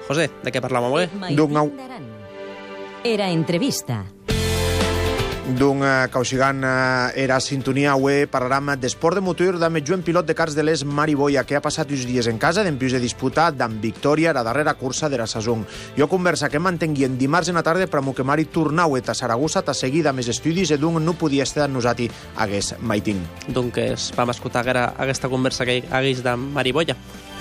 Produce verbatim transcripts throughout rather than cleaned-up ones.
José, de què parlàvem avui? D'un Era entrevista. D'un causigant era sintonia avui parlarem d'esport de motor d'am Joan pilot de cars de l'Es Mari Boia, que ha passat uns dies en casa d'empius de disputar d'am victòria la darrera cursa de la saison. Jo conversa que mantenguien dimarts en la tarda per que Mari tornau a Saragossa ta seguida més estudis e d'un no podia estar amb nosaltres hagués maiting. Doncs vam escoltar aquesta conversa que hagués d'am Mari Boia.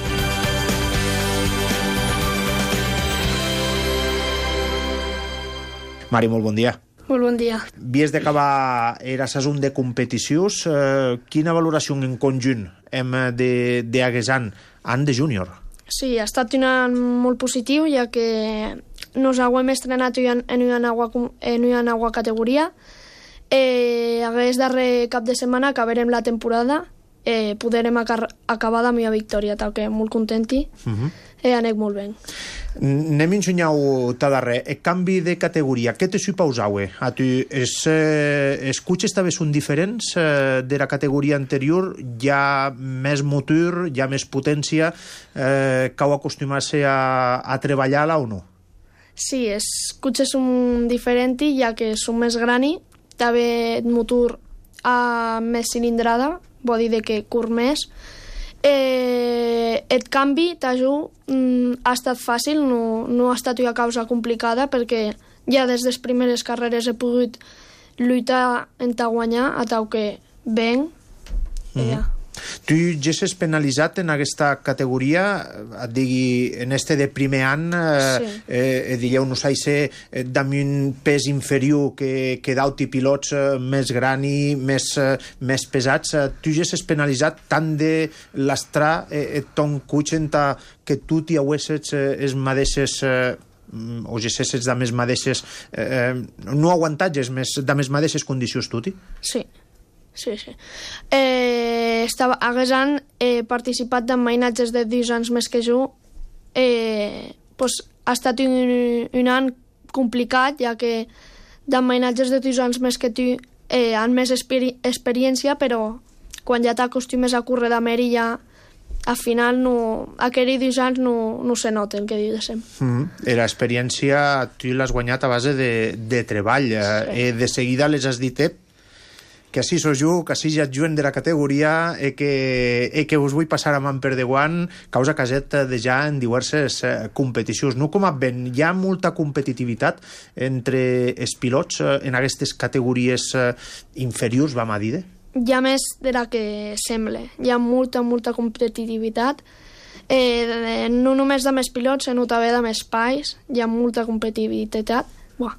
Mari, molt bon dia. Molt bon dia. Vies d'acabar era saison de competicions. Eh, quina valoració en conjunt hem de, de Aguesan en de júnior? Sí, ha estat un any molt positiu, ja que nos hem estrenat en una nova, en una nova categoria. Eh, aquest darrer cap de setmana acabarem la temporada, eh, podrem acabar la meva victòria, tal que molt contenti. Uh-huh. Eh, anec molt bé. N'hem ensenyat ta darrer, el canvi de categoria, què te suposau a tu? Es, eh, els cotxes també són diferents eh, de la categoria anterior? Hi ha més motor, hi ha més potència, eh, cau acostumar-se a, a treballar-la o no? Sí, els cotxes són diferents, ja que són més grans, també el motor ha més cilindrada, vol dir que curt més. Eh, el canvi t'ajuda, mm, ha estat fàcil, no, no ha estat una causa complicada, perquè ja des de les primeres carreres he pogut lluitar en ta guanyar a tau que venc. Mm-hmm. Ja. Tu ja s'has penalitzat en aquesta categoria, et digui, en este de primer any, eh, sí. eh, digueu, no sé, eh, d'am un pes inferior que, que d'auti pilots eh, més grans i més, eh, més pesats. Eh, tu ja s'has penalitzat tant de l'astrar eh, ton cotxe que tu t'hi haguessis eh, els mateixos eh, o ja s'has de més mateixes eh, no aguantatges més, de més mateixes condicions tu-t'hi? Sí. Sí, sí. Eh, estava, hagués any he participat en mainatges de dos anys més que jo. Eh, pues, ha estat un, un any complicat, ja que de mainatges de dos anys més que tu eh, han més experi experiència, però quan ja t'acostumes a córrer de meri ja al final no, aquells dos anys no, no se noten, que diguéssim. Mm-hmm. L'experiència tu l'has guanyat a base de, de treball. Sí. Eh, de seguida les has dit eh, que així sóc jo, que així ja ets juent de la categoria i que, e que us vull passar a man per davant causa caset de ja en diverses eh, competicions. No com a ben, hi ha molta competitivitat entre els pilots eh, en aquestes categories eh, inferiors, vam a dir? Hi ha més de la que sembla. Hi ha molta, molta competitivitat. Eh, no només de més pilots, sinó també de més pais. Hi ha molta competitivitat. Buah.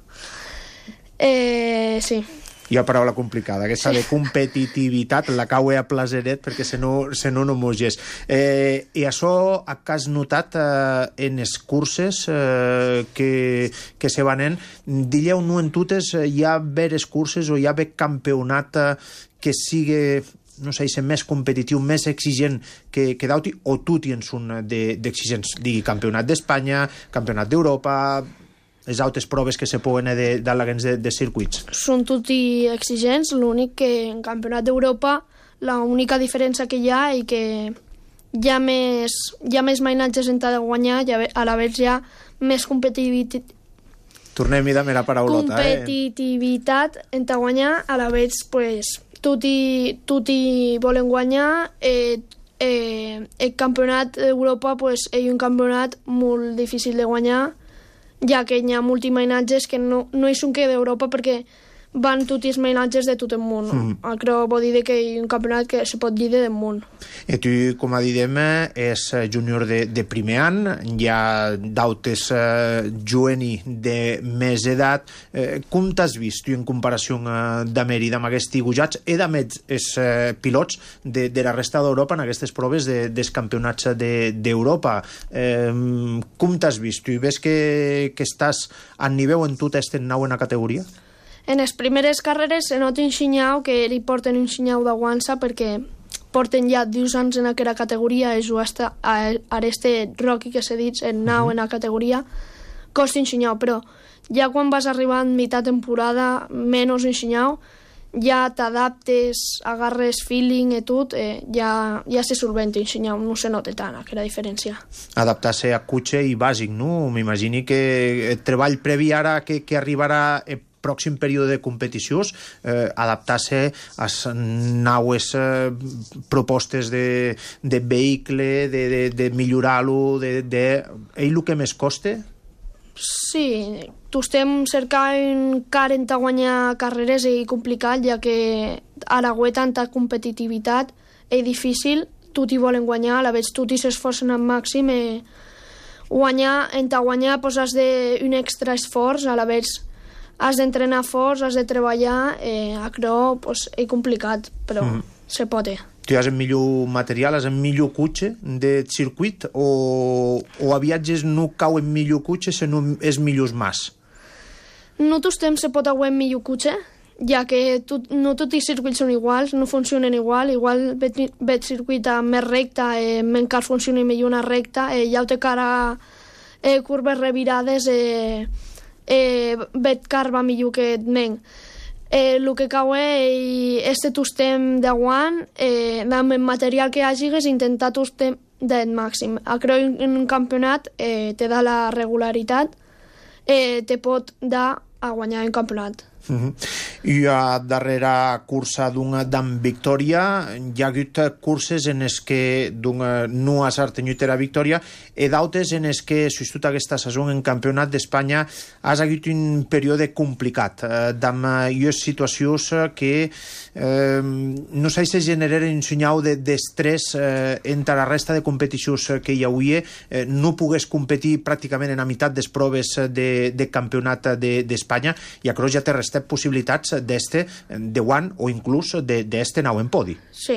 Eh, sí. Hi ha paraula complicada, aquesta sí. De competitivitat, la caue a plaseret perquè se no, se no nomogés. Eh, I això que has notat eh, en les curses eh, que, que se vanen, digueu no en totes, hi ha veres curses o hi ha ve campionat eh, que sigui no sé, més competitiu, més exigent que, que d'auti, o tu tens un d'exigents, de, digui campionat d'Espanya, campionat d'Europa, les altres proves que se poden de, de, de, de circuits? Són tots exigents, l'únic que en campionat d'Europa l'única diferència que hi ha i que hi ha més, hi ha més mainatges en de guanyar, a la vegada hi ha més competitivitat. Tornem-hi de mera paraulota. Competitivitat eh? en de guanyar, a la vegada pues, tots hi volen guanyar. Eh, eh, el campionat d'Europa pues, és un campionat molt difícil de guanyar, ja que hi ha multimainatges que no, no hi són que d'Europa perquè van tots els mainatges de tot el món. Mm. Però vol dir que hi ha un campionat que se pot dir de del món. I tu, com a didem, és júnior de, de primer any, hi ha d'altres eh, jueni de més edat. Eh, com t'has vist tu en comparació eh, de Mèrida amb aquests gujats i de més els eh, pilots de, de la resta d'Europa en aquestes proves de, dels campionats d'Europa? De, eh, com t'has vist? Tu ves que, que estàs a nivell en tu t'estem nou en la categoria? En les primeres carreres se nota un xinyau que li porten un xinyau d'aguança perquè porten ja dos anys en aquella categoria i hasta a, a este Rocky que s'ha dit en nou uh-huh. en la categoria costa un xinyau, però ja quan vas arribar a mitjà temporada menys un xinyau ja t'adaptes, agarres feeling i tot, eh, ja, ja se solventa, ensenyar, no se nota tant aquella diferència. Adaptar-se a cotxe i bàsic, no? M'imagini que el treball previ ara que, que arribarà el pròxim període de competicions, eh, adaptar-se a les naues eh, propostes de, de vehicle, de, de, de millorar-lo, de, de... Ell el que més costa? Sí, tu estem cercant encara de guanyar carreres és complicat, ja que ara hi ha tanta competitivitat, és difícil, tots hi volen guanyar, a la vegada tots s'esforcen al màxim, i guanyar, en guanyar pues, has d'un extra esforç, a la vegada has d'entrenar forts, has de treballar, eh, això pues, és complicat, però mm. se pot. Tu has el millor material, has el millor cotxe de circuit o, o a viatges no cau en millor cotxe, sinó és millors mas? No tots temps se pot haver en millor cotxe, ja que tot, no tots els circuits són iguals, no funcionen igual, igual veig circuit més recta, eh, encara funciona millor una recta, eh, ja ho té cara eh, curves revirades, eh, eh, veig car va millor que men. Eh, el que cau és este tostem de guant, eh, amb el material que hagi, és intentar tostem del màxim. Crec en un campionat eh, te da la regularitat, eh, te pot dar a guanyar un campionat. Uh-huh. I a darrera cursa d'una d'en victòria hi ha hagut curses en les que no has tengut la victòria i d'altres en les que, si tota aquesta saison en campionat d'Espanya has hagut un període complicat eh, d'amb les situacions que eh, no sé si generaren un senyal d'estrès eh, entre la resta de competicions que hi hauria, eh, no pogués competir pràcticament en la meitat de les proves de, de campionat d'Espanya de, i a Croix ja té restes possibilitats d'este de guant o inclús d'este nou en podi. Sí.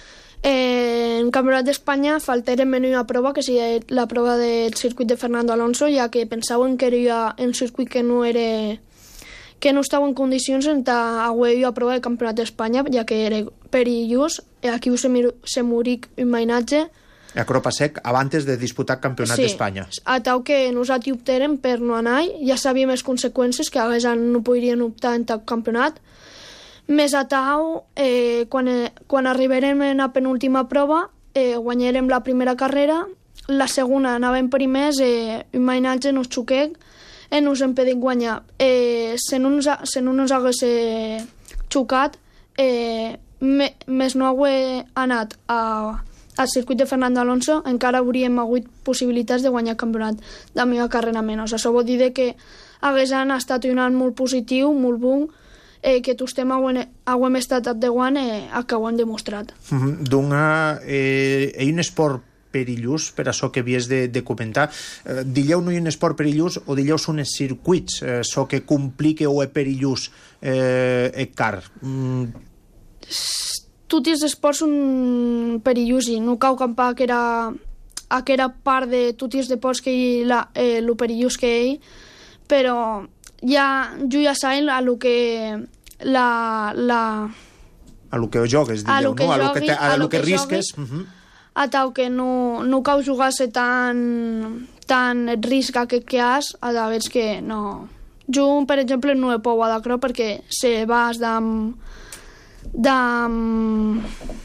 Eh, en Campionat d'Espanya faltera menys una prova, que sigui la prova del circuit de Fernando Alonso, ja que pensaven que era un circuit que no era que no estava en condicions d'haver una prova del Campionat d'Espanya, ja que era perillós. Aquí se moric un mainatge a Cropa Sec abans de disputar el Campionat sí, d'Espanya. Sí, a tau que nosaltres optèrem per no anar, ja sabíem les conseqüències, que hagués no podrien optar en tal campionat. Més a tau, eh, quan, quan arribarem a la penúltima prova, eh, guanyarem la primera carrera, la segona anàvem primers, eh, un mainatge nos xoquec, i nos impedit guanyar. Eh, si no ens, si no ens hagués eh, xocat, eh, me, més no hagués anat a al circuit de Fernando Alonso, encara hauríem hagut possibilitats de guanyar el campionat de la meva carrera menys. Això vol dir que hagués estat un any molt positiu, molt bon, eh, que tots estem hem estat de guany eh, que ho hem demostrat. Mm-hmm. Doncs eh, hi ha un esport perillós, per això que havies de, de comentar. Eh, dilleu no hi ha un esport perillós o dilleu són els circuits, eh, això que complica o és perillós eh, el car? Mm. Tots els esports són perillosos, no cal campar a aquella part de tots els esports que hi ha, eh, el perillós que hi ha, però ja, jo ja saben a lo que la... la a lo que jogues, digueu, a lo que, no? jogui, a lo que, te, a a lo lo que, que risques. Jogui, uh-huh. A tal que no, no cal jugar-se tan, tan risc aquest que has, a la vegada que no... Jo, per exemple, no he pou a la creu perquè se vas d'am... d'am...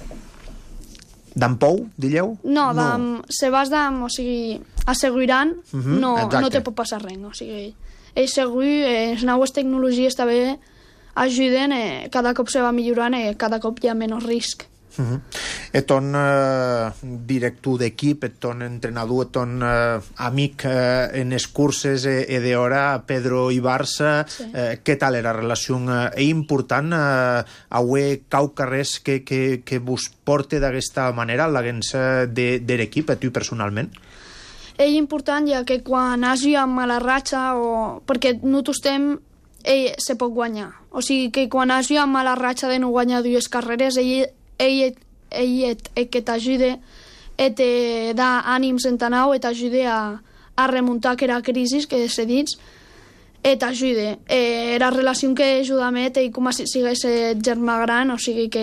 d'am pou, dilleu? No, d'am... No. Se vas d'am... O sigui, assegurant, uh-huh, no, no te pot passar res, o sigui... És segur, eh, les noves tecnologies també ajuden, eh, cada cop se va millorant i eh, cada cop hi ha menys risc. Uh-huh. Et ton eh, director d'equip, et ton entrenador, et ton eh, amic eh, en les curses e eh, d'hora, Pedro Ibarza, sí. eh, què tal era la relació? Eh, és important eh, avui cau carrers que, que, que vos porte d'aquesta manera l'agents de, de l'equip, a tu personalment? És important, ja que quan hagi amb mala ratxa o... perquè no tots estem ell se pot guanyar. O sigui que quan hagi amb mala ratxa de no guanyar dues carreres, ell ell, ell et, et que t'ajude et te da ànims en ta nau, et t'ajude a, a remuntar aquella crisi que se dits, et t'ajude. Eh, la relació que ajuda amb ell, ell com si sigués germà gran, o sigui que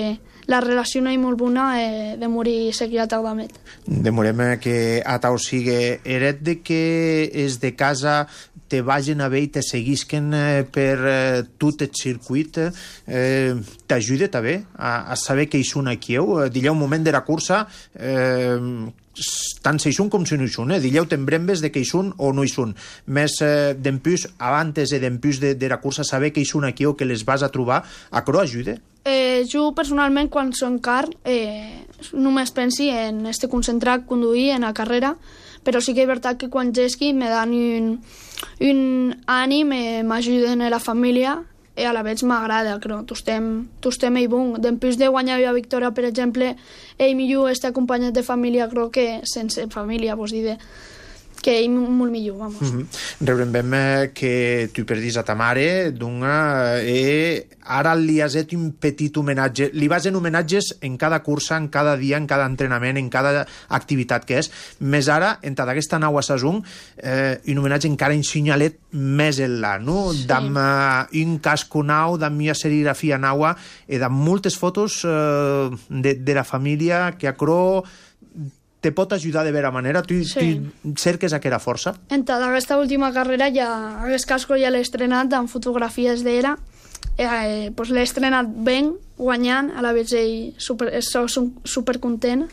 la relació no és molt bona eh, de morir seguir a Taudamet. Demorem que a tau sigue eret de que és de casa te vagin a veure i te seguisquen eh, per eh, tot el circuit, eh, t'ajuda també a, a saber que hi són aquí. Eh? Dilleu un moment de la cursa, eh, tant si hi són com si no hi són. Eh? Dilleu t'embrembes de que hi són o no hi són. Més eh, d'empús, abans i d'empús de, de la cursa, saber que hi són aquí o que les vas a trobar, acro ajuda? Eh, jo, personalment, quan som car, eh, només pensi en este concentrat, conduir, en la carrera, però sí que és veritat que quan gesqui me dan un, un ànim, eh, m'ajuden a la família i a la vegada m'agrada, crec. Tu estem, tu estem i bon. Després de guanyar la victòria, per exemple, ell millor està acompanyat de família, crec que sense família, vos diré, que ell molt millor, vamos. Mm-hmm. Rebrem que tu perdis a ta mare, d'una, eh, ara li has fet un petit homenatge, li vas en homenatges en cada cursa, en cada dia, en cada entrenament, en cada activitat que és, més ara, en tota aquesta nau a Sasung, eh, un homenatge encara un signalet més enllà, no? Sí. D'am uh, un casco nau, d'am una serigrafia naua, i d'am moltes fotos eh, de, de la família que a Cro te pot ajudar de vera manera? Tu, sí. tu cerques aquella força? En tota aquesta última carrera ja, aquest casco ja l'he estrenat amb fotografies d'era. Eh, pues l'he estrenat ben, guanyant, a la vegada super, soc supercontent.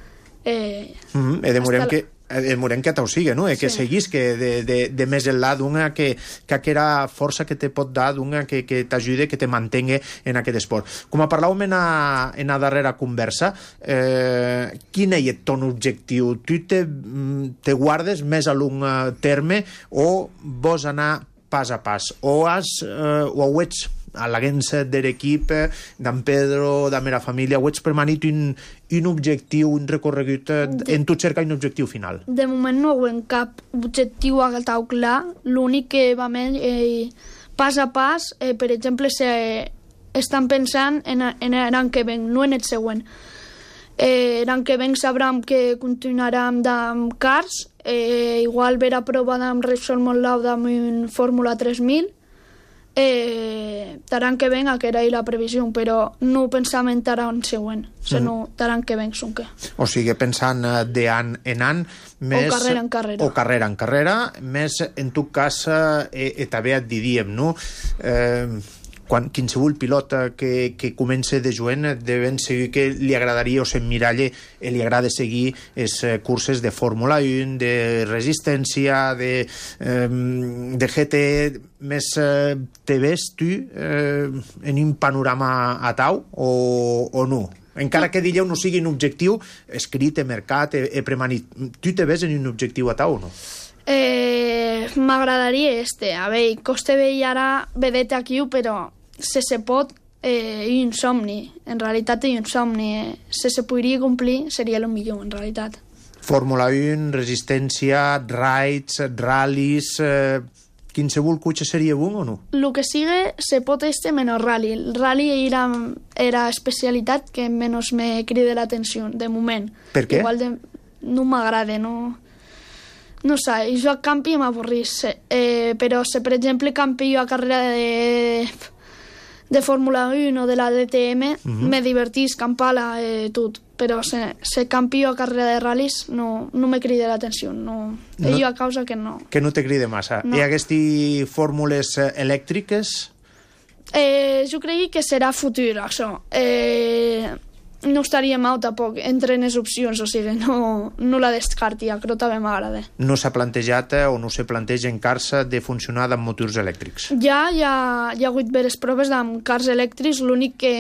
Eh, mm-hmm. E demorem que el morem que t'ho sigui, no? Eh? Que sí. Seguís que de, de, de més enllà d'una que, que aquella força que te pot dar, d'una que, que t'ajude, que te mantingui en aquest esport. Com a parlàvem en la, en la darrera conversa, eh, quin és ton objectiu? Tu te, te guardes més a long terme o vols anar pas a pas? O, has, eh, o ho ets a la gens de l'equip, d'en Pedro, de la meva família, ho ets permanit un, un objectiu, un recorregut, de, en tu cerca un objectiu final? De moment no ho hem cap objectiu a tau clar, l'únic que va més eh, pas a pas, eh, per exemple, se, eh, estan pensant en, en l'any que ven, no en el següent. Eh, l'any que ven sabrem que continuarem amb cars, eh, igual ver a prova amb Repsol Montlau amb un Fórmula tres mil, Eh, taran que ven a que era ahí la previsió, però no pensam en taran següent, sinó taran que ven sonque. O sigui, pensant d'any en any, més... O carrera en carrera. O carrera en carrera, més en tu cas, eh, eh, també et diríem, no? Eh, quan qualsevol pilot que, que comença de joven deuen seguir que li agradaria o s'emmiralle i li agrada seguir les curses de Fórmula un, de resistència, de, eh, de G T. Més eh, te ves tu eh, en un panorama a tau o, o no? Encara que dilleu no sigui un objectiu escrit, mercat, e, e premanit. Tu te ves en un objectiu a tau o no? Eh, m'agradaria este. A veure, coste bé ara vedete aquí, però se se pot, eh, un somni. En realitat és un somni. Se se podria complir, seria el millor, en realitat. Fórmula un, resistència, raids, ral·lis... Eh, qualsevol cotxe seria bon o no? El que sigue se pot este menys rally. El rally era, era especialitat que menys me crida l'atenció, de moment. Per què? Igual de, no m'agrada, no... No sé, jo a campi m'avorrís. Eh, però si, per exemple, campi jo a carrera de, de Fórmula un o de la D T M, uh-huh. me divertís, campala, eh, tot. Però si, si campi jo a carrera de ral·lis no, no me crida l'atenció. No. no. Jo a causa que no. Que no te crida massa. No. I aquestes fórmules elèctriques? Eh, jo crec que serà futur, això. Eh... No estaria mal, tampoc, entre les opcions, o sigui, no, no la descarti, però també m'agrada. No s'ha plantejat o no se planteja en cars de funcionar amb motors elèctrics? Ja, ja, ja ha hagut veres proves amb cars elèctrics, l'únic que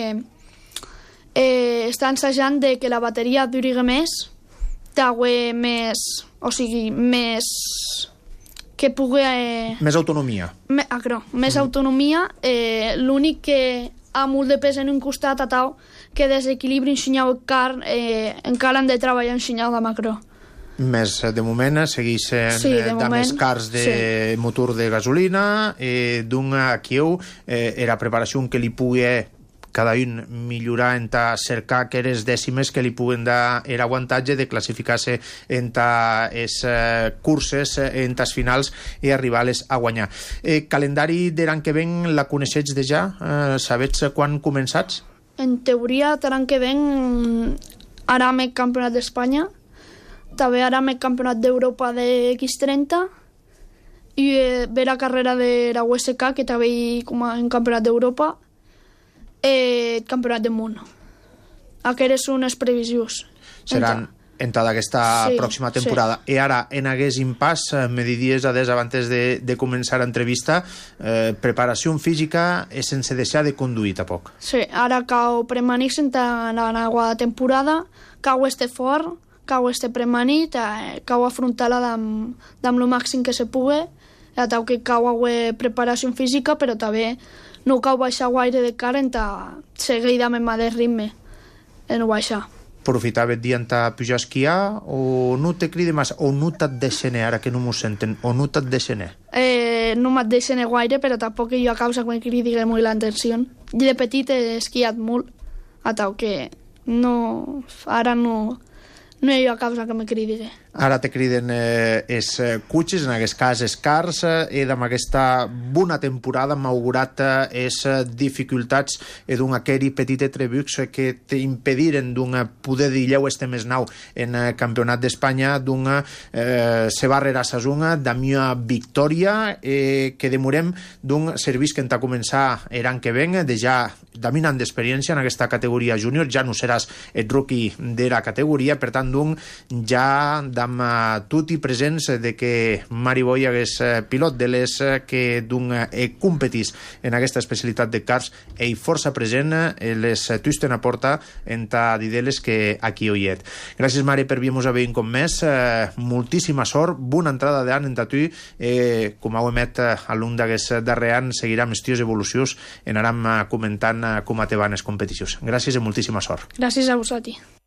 eh, està ensajant de que la bateria duri més, t'hague més, o sigui, més... que pugui... Eh, més autonomia. Me, ah, no, més mm. autonomia, eh, l'únic que ha molt de pes en un costat a tau que desequilibri un senyal car, eh, encara han de treballar un senyal de macro. Més de moment segueixen sí, de amb els cars de sí. motor de gasolina, eh, d'una aquí eh, era preparació que li pugui cada un millorar en ta cercar aquelles dècimes que li puguen dar l'aguantatge de classificar-se en les eh, curses, en tas finals i arribar-les a guanyar. Eh, calendari de l'any que ven la coneixets de ja? Eh, sabets quan començats? en teoria, l'any que ven ara el campionat d'Espanya, també ara el campionat d'Europa de equis trenta i eh, ve la carrera de la U S K, que també hi com a en campionat d'Europa, eh, el campionat del món. Aquestes són les previsions. Seran en tota aquesta sí, pròxima temporada. Sí. I ara, en hagués impàs, me diries, Adés, abans de, de començar l'entrevista, eh, preparació física és sense deixar de conduir, tampoc. Sí, ara cau premanit en la nova temporada, cau este fort, cau este premanit, eh, cau afrontar-la amb, amb el màxim que se pugui, atau que cau a preparació física, però també no cau baixar gaire de cara en ta seguir amb el mateix ritme, de no baixar. Aprofitava el dia en ta pujar a esquiar o no te crida massa, o no te't deixen, ara que no m'ho senten, o no te't deixen? Eh, no me't deixen gaire, però tampoc jo a causa que me cridi molt l'atenció. De petit he esquiat molt, atau que no, ara no, no hi ha causa que me cridi. Ara te criden eh, els eh, cotxes, en aquest cas els cars, eh, i amb aquesta bona temporada m'ha augurat les eh, dificultats eh, d'un aquell petit trebucs eh, que t'impediren d'un poder dir-lleu este més nou en el eh, campionat d'Espanya, d'un eh, se barrera a Sasuna, d'amia victòria, eh, que demorem d'un servís que entà començar l'any que ven, de ja dominant d'experiència en aquesta categoria júnior, ja no seràs el rookie de la categoria, per tant, d'un ja de amb tutti presents de que Mari Boy hagués pilot de les que d'un eh, competís en aquesta especialitat de cars i força present eh, les tuisten a porta en ta dideles que aquí hoiet. Gràcies, Mari, per vir-nos a veure com més. Eh, moltíssima sort, bona entrada d'any en ta tu. Eh, com ho emet a l'un d'aquest darrer any, seguirà amb estius evolucions en anam comentant com a te van les competicions. Gràcies i moltíssima sort. Gràcies a vosaltres.